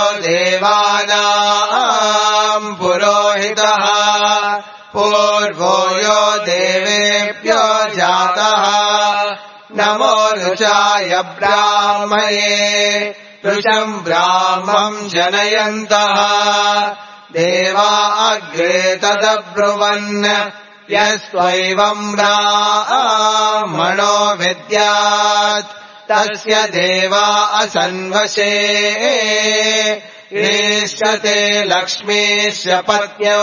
Speaker 2: देवानाम् पुरोहितः पूर्वो यो देवेभ्यो जातः नमो ऋचाय ब्राह्मये ऋचम् ब्राह्मम् जनयन्तः देवा अग्रे तदब्रुवन् यस्त्वैवम् ब्राह्मणो विद्यात् तस्य देवा असन्वशे ईष्यते लक्ष्मीश्च पत्न्यौ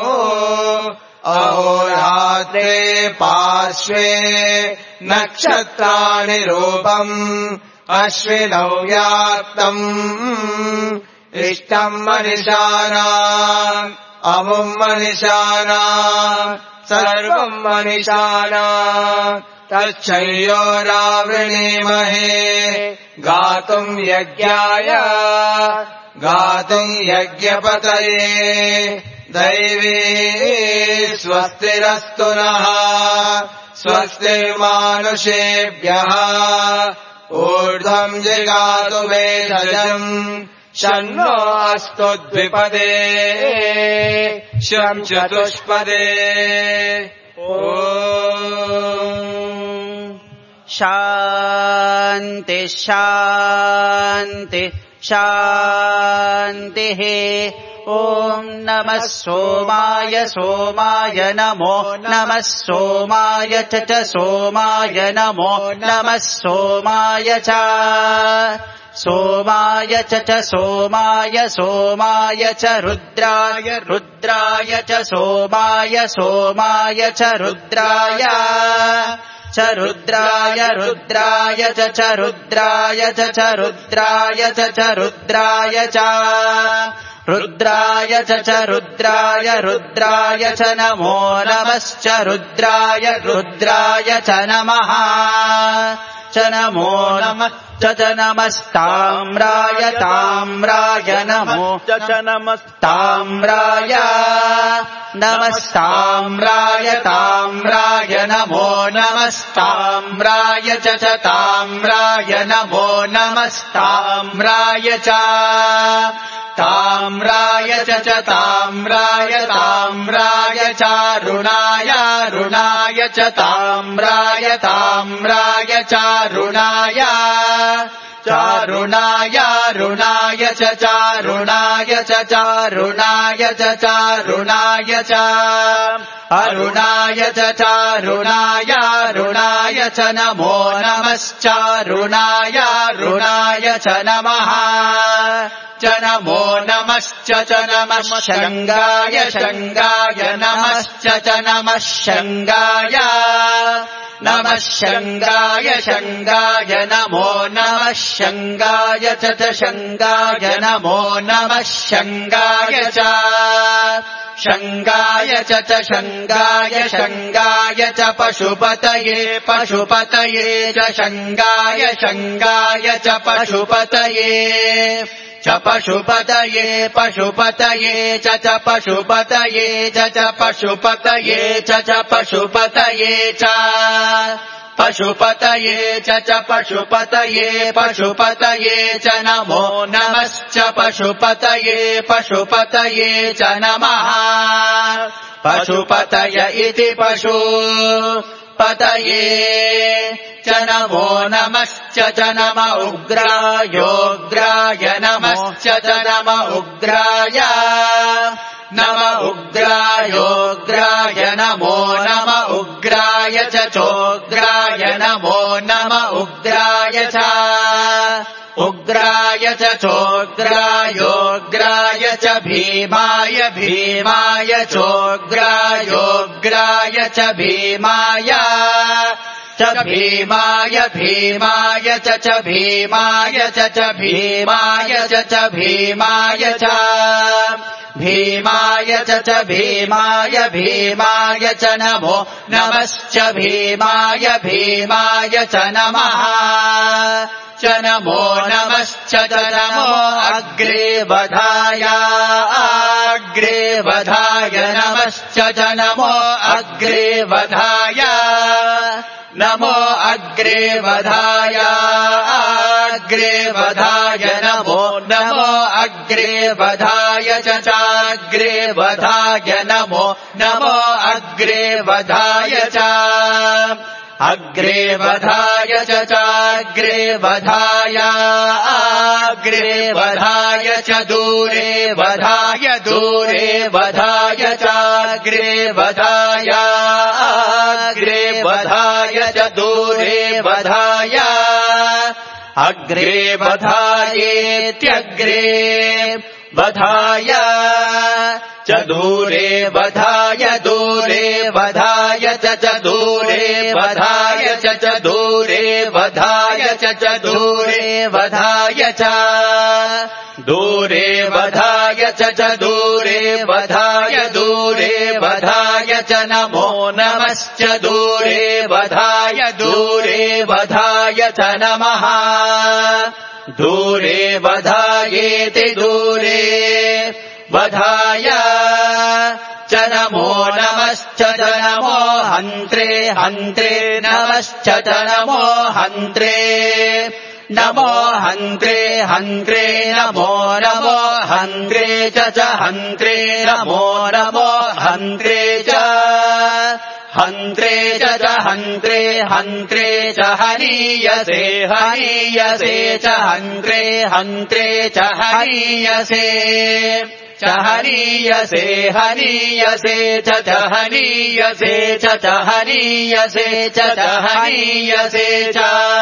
Speaker 2: अहोरात्रे पार्श्वे नक्षत्राणि रूपम् अश्विनौ व्याप्तम् इष्टम् मनिषाणाम् अमुम् मनिषाणाम् सर्वम् मनिषाणाम् तच्छयोरावृणीमहे गातुम् यज्ञाय गातुम् यज्ञपतये दैवी स्वस्तिरस्तु नः स्वस्तिर्मानुषेभ्यः ऊर्ध्वम् जिगातु वेदजम् शन्नो अस्तु द्विपदे शं चतुष्पदे ॐ
Speaker 1: शान्ति शान्ति शान्तिः ॐ नमः सोमाय सोमाय नमो नमः सोमाय च च सोमाय नमो नमः सोमाय च सोमाय च च सोमाय सोमाय च रुद्राय रुद्राय च सोमाय सोमाय च रुद्राय च रुद्राय रुद्राय च च रुद्राय च च रुद्राय च च रुद्राय च रुद्राय च च रुद्राय रुद्राय च नमो नमश्च रुद्राय रुद्राय च नमः च नमो नमः च च नमस्ताम्राय ताम्राय नमो च च नमस्ताम्राय नमस्ताम्राय ताम्राय नमो नमस्ताम्राय च च ताम्राय नमो नमस्ताम्राय च ताम्राय च च ताम्राय ताम्राय चारुणाय रुणाय च ताम्राय ताम्राय चारुणाय चारुणाय रुणाय च चारुणाय च चारुणाय च चारुणाय च अरुणाय च चारुणाय रुणाय च नमो नमश्चारुणाय रुणाय च नमः च नमो नमश्च च नमः शङ्गाय शङ्गाय नमश्च च नमः शङ्गाय नमः शङ्गाय शङ्गाय नमो नमः शङ्गाय च च शङ्गाय नमो नमः शङ्गाय च शङ्गाय च च शङ्गाय शङ्गाय च पशुपतये पशुपतये च शङ्गाय शङ्गाय च पशुपतये च पशुपतये पशुपतये च च पशुपतये च च पशुपतये च च पशुपतये च पशुपतये च च पशुपतये पशुपतये च नमो नमश्च पशुपतये पशुपतये च नमः पशुपतय इति पशु पतये च नमो नमश्च च नम उग्रायोग्राय नमश्च च नम उग्राय नम उग्रायोग्राय नमो नम उग्राय च चोग्राय नमो नम उग्राय च उग्राय च चोग्रायोग्राय च भीमाय भीमाय चोग्रायोग्राय च भीमाय च भीमाय भीमाय च च भीमाय च च भीमाय च च भीमाय च भीमाय च च भीमाय भीमाय च नमो नमश्च भीमाय भीमाय च नमः च नमो नमश्च च नमो अग्रे वधाय अग्रे वधाय नमश्च च नमो अग्रे वधाय नमो अग्रे वधाय अग्रे वधाय नमो नमो अग्रे वधाय च चाग्रे वधाय नमो नमो अग्रे वधाय च अग्रे वधाय च चाग्रे वधाय अग्रे वधाय च दूरे वधाय दूरे वधाय चाग्रे वधाय अग्रे वधाय च दूरे वधाय अग्रे वधायेत्यग्रे वधाय च दूरे वधाय दूरे वधाय च च दूरे वधाय च च दूरे वधाय च च दूरे वधाय च दूरे वधाय च च दूरे वधाय दूरे वधाय च नमो नमश्च दूरे वधाय दूरे वधाय च नमः दूरे वधायेति दूरे वधाय च नमो नमश्च च नमो हन्त्रे हन्त्रे नमश्च च नमो हन्त्रे नमो हन्त्रे हन्त्रे नमो नमो हन्त्रे च च हन्त्रे नमो नमो हन्त्रे च हन्त्रे च च हन्त्रे हन्त्रे च हनीयसे हनीयसे च हन्त्रे हन्त्रे च हनीयसे च हनीयसे हनीयसे च च हनीयसे च च हनीयसे च च हनीयसे च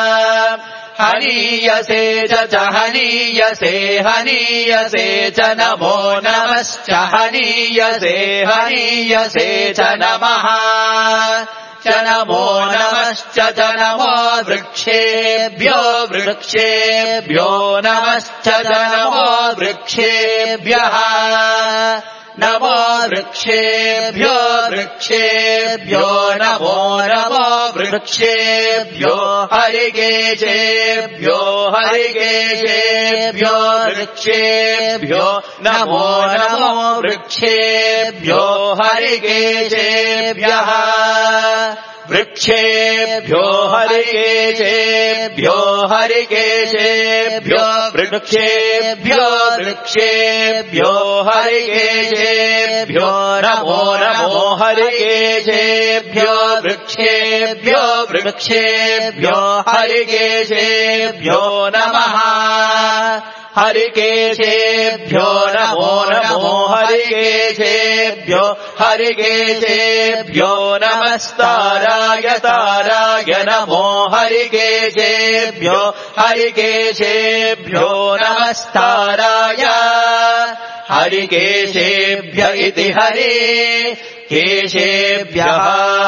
Speaker 1: हनीयसे च च हनीयसे हनीयसे च नमो नमश्च हनीयसे हनीयसे च नमः च नमो नमश्च च नमो वृक्षेभ्यो वृक्षेभ्यो नमश्च च नमो वृक्षेभ्यः नमो वृक्षेभ्यो वृक्षेभ्यो नमो नमो वृक्षेभ्यो हरिकेशेभ्यो हरिकेशेभ्यो वृक्षेभ्यो नमो नमो वृक्षेभ्यो हरिकेशेभ्यः वृक्षेभ्यो हरिकेशेभ्यो हरिकेशेभ्यो वृक्षेभ्यो वृक्षेभ्यो हरिकेशेभ्यो नमो नमो हरिकेशेभ्यो वृक्षेभ्यो वृक्षेभ्यो हरिकेशेभ्यो नमः हरिकेशेभ्यो नमो नमो हरिकेशेभ्यो हरिकेशेभ्यो नमस्ताराय ताराय नमो हरिकेशेभ्यो हरिकेशेभ्यो नमस्ताराय हरिकेशेभ्य इति हरे केशेभ्यः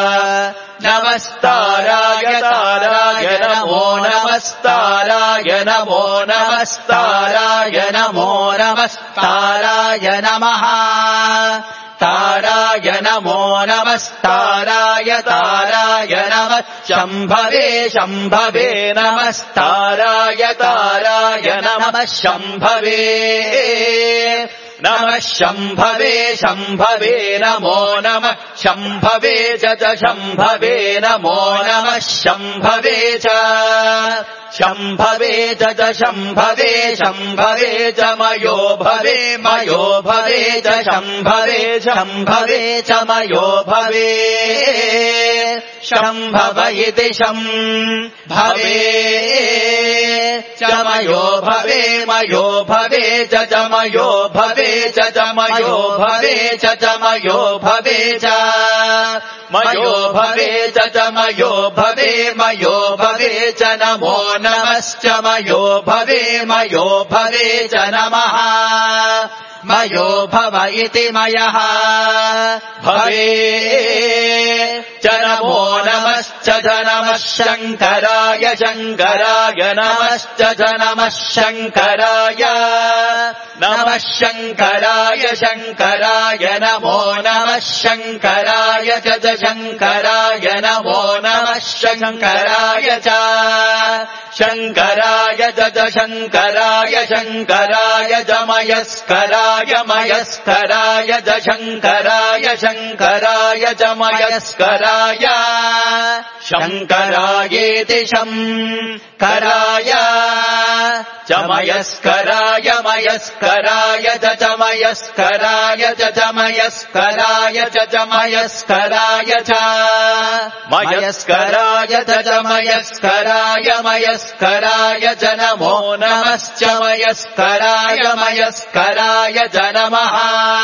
Speaker 1: नमस्ताराय ताराय नमो नमस्ताराय नमो नमस्ताराय नमो नमस्ताराय नमः ताराय नमो नमस्ताराय ताराय नमः शम्भवे शम्भवे नमस्ताराय ताराय नमः शम्भवे नमः शम्भवे शम्भवे नमो नमः शम्भवे च च शम्भवे नमो नमः शम्भवे च शम्भवे च च शम्भवे शम्भवे च मयो भवे मयो भवे च शम्भवे शम्भवे च मयो भवे शम्भव इति शम्भवे च मयो भवे मयो भवे च च मयो भवे च च मयो भवे च च मयो भवे च मयो भवे च च मयो भवे मयो भवे च नमो नमश्च मयो भवे मयो भवे च नमः मयो भव इति मयः भवे च नमो नमश्च च नमः शङ्कराय शङ्कराय नमश्च च नमः शङ्कराय नमः शङ्कराय शङ्कराय नमो नमः शङ्कराय च च शङ्कराय नमो नमः शङ्कराय च शङ्कराय च च शङ्कराय शङ्कराय च मयस्कराय मयस्कराय च शङ्कराय शङ्कराय च मयस्कराय शङ्करायेति शङ्कराय च मयस्कराय मयस्कराय च च मयस्कराय च च मयस्कराय च च मयस्कराय च मयस्कराय च च मयस्कराय मयस्कराय च नमो नमश्च मयस्कराय मयस्कराय च नमः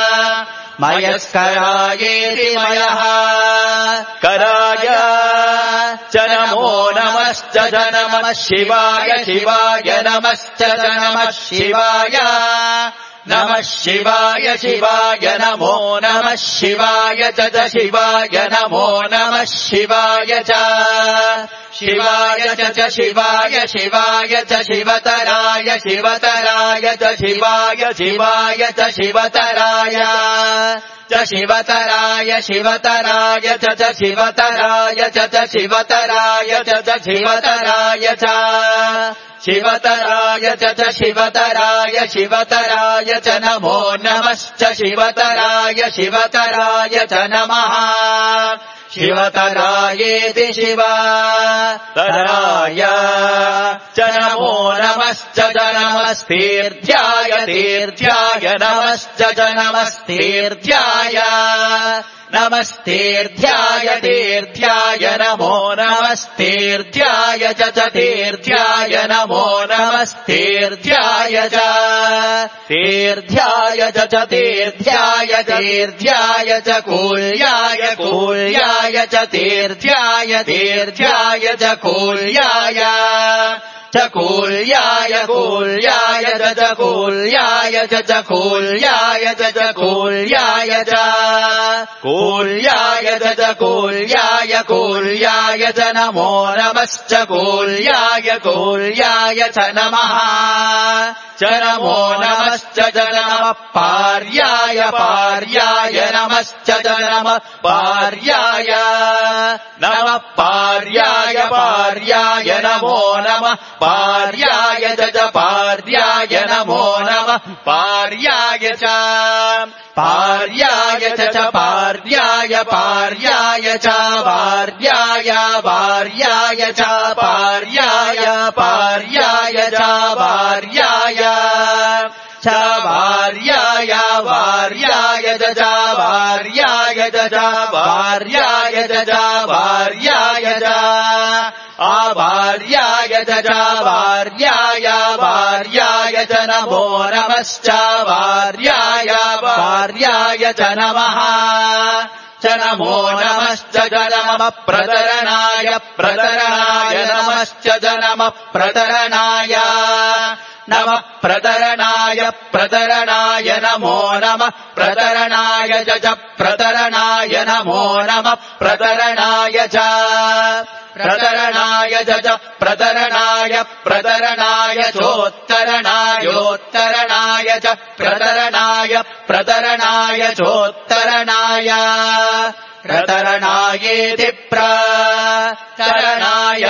Speaker 1: मयस्करायेति मयः कराय च नमो नमश्च च नमः शिवाय शिवाय नमश्च च नमः शिवाय नमः शिवाय शिवाय नमो नमः शिवाय च च शिवाय नमो नमः शिवाय च शिवाय च च शिवाय शिवाय च शिवतराय शिवतराय च शिवाय शिवाय च शिवतराय च शिवतराय शिवतराय च च शिवतराय च च शिवतराय च च शिवतराय च शिवतराय च च शिवतराय शिवतराय च नमो नमश्च शिवतराय शिवतराय च नमः शिवतरायेति शिवतराय च नमो नमश्च च नमस्तीर्थ्याय तीर्थ्याय नमश्च च नमस्तीर्थ्याय नमस्तीर्थ्याय तीर्थ्याय नमो नमस्तीर्थ्याय च च तीर्थ्याय नमो नमस्तीर्थ्याय च तीर्थ्याय च च तीर्थ्याय तीर्थ्याय च कूल्याय कूल्याय च तीर्थ्याय तीर्थ्याय च कूल्याय च कूल्याय कूल्याय च च कूल्याय च च कूल्याय च च कूल्याय च कूल्याय च च कूल्याय कूल्याय च नमो नमश्च कूल्याय कूल्याय च नमः च नमो नमश्च च नमः पार्याय पार्याय नमश्च च नमः पार्याय नमः पार्याय पार्याय नमो नमः पार्याय च च पार्याय नमो नमः पार्याय च पार्याय च च पार्याय पार्याय च पार्याय पार्याय च पार्याय पार्याय च पार्याय च वार्याय वार्याय च च वार्याय च च वार्याय च च वार्याय च आवार्याय च च वार्याय वार्याय च नमो नमश्च वार्याय वार्याय च नमः च नमो नमश्च च नमः प्रतरणाय प्रतरणाय नमश्च च नमः प्रतरणाय नमः प्रतरणाय प्रतरणाय नमो नमः प्रतरणाय च च प्रतरणाय नमो नमः प्रतरणाय च प्रतरणाय च च प्रतरणाय प्रतरणाय चोत्तरणायोत्तरणाय च प्रतरणाय प्रतरणाय चोत्तरणाय प्रतरणायेति प्रतरणाय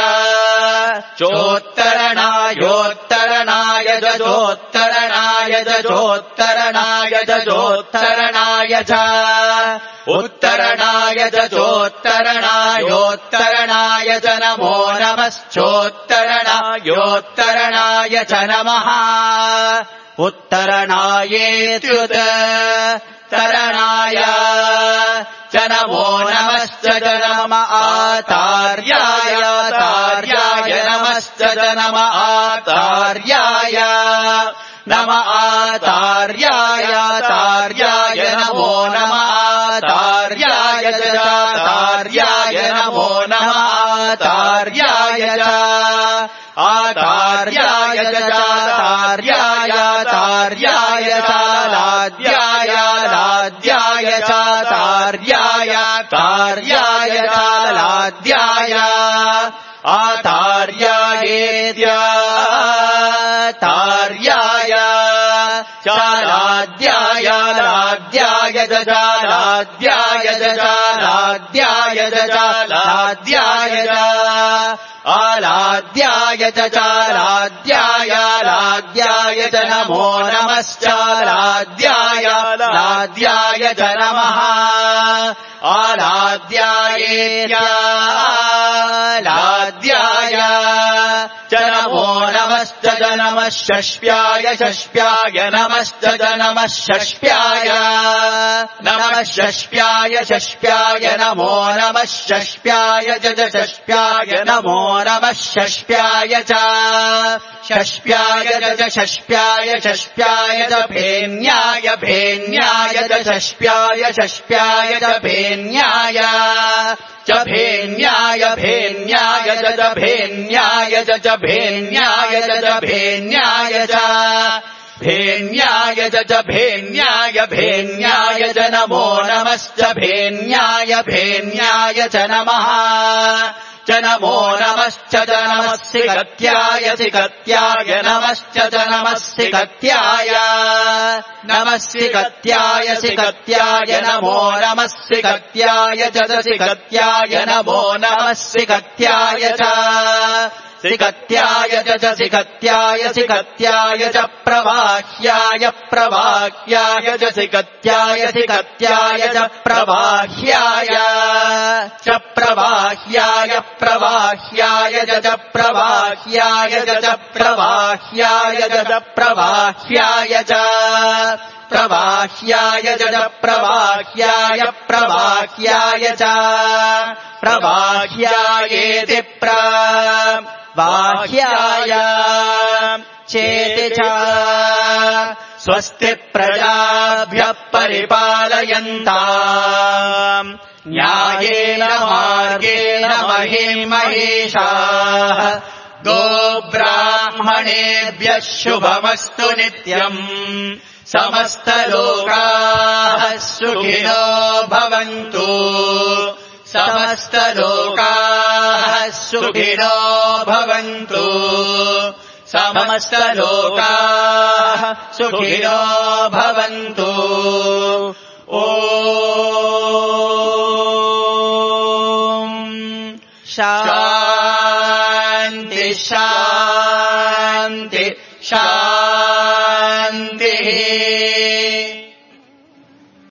Speaker 1: चोत्तरणायोत्तरणाय च चोत्तरणाय च चोत्तरणाय च चोत्तरणाय च उत्तरणाय च चोत्तरणायोत्तरणाय च नमो नमश्चोत्तरणायोत्तरणाय च नमः उत्तरणायेत्युत तरणाय च नमो नमश्च च नम आतार्याय तार्याय नमश्च च नम आतार्याय नम आतार्याय तार्याय नमो नम आतार्याय च तार्याय नमो नम आतार्याय च आतार्याय च तार्याय तार्याय च लाद्याय लाद्याय च तार्याय तार्याय च लाद्याय आतार्यायेत्या तार्याय च लाद्याय लाद्याय च लाद्याय च लाद्याय च लाद्याय च आलाद्याय च लाद्याय लाद्याय च नमो नमश्च लाद्याय लाद्याय च नमः आलाद्यायेत्या लाद्याय च नमो नमश्च च नमः षष्प्याय षष्प्याय नमश्च च नमः षष्प्याय नमः षष्प्याय षष्प्याय नमो नमः षष्प्याय च च षष्प्याय नमो नमः षष्प्याय च षष्प्याय च च षष्प्याय षष्प्याय च भेन्याय भेन्याय च षष्प्याय षष्प्याय च भेन्याय च भेन्याय भेन्याय च च भेन्याय च च भेन्याय च च भेन्याय च भेन्याय च च भेन्याय भेन्याय च नमो नमश्च भेन्याय भेन्याय च नमः च नमो नमश्च च नमः सिकत्याय सिकत्याय नमश्च च नमः सिकत्याय नमः सिकत्याय सिकत्याय नमो नमः सिकत्याय च च सिकत्याय नमो नमः सिकत्याय च सिकत्याय च च सिकत्याय सिकत्याय च प्रवाह्याय प्रवाह्याय च सिकत्याय सिकत्याय च प्रवाह्याय च प्रवाह्याय प्रवाह्याय च च प्रवाह्याय च च प्रवाह्याय च च प्रवाह्याय च प्रवाह्याय जज प्रवाह्याय प्रवाह्याय च प्रवाह्यायेति प्रवाह्याय चेति च स्वस्ति प्रजाभ्यः परिपालयन्ताम् न्यायेन मार्गेण महीं महिषाः गोब्राह्मणेभ्यः शुभमस्तु नित्यम् समस्तलोकाः सुखिनो भवन्तु समस्तलोकाः सुखिनो भवन्तु समस्तलोकाः सुखिनो भवन्तु ॐ शान्ति शान्ति शान्ति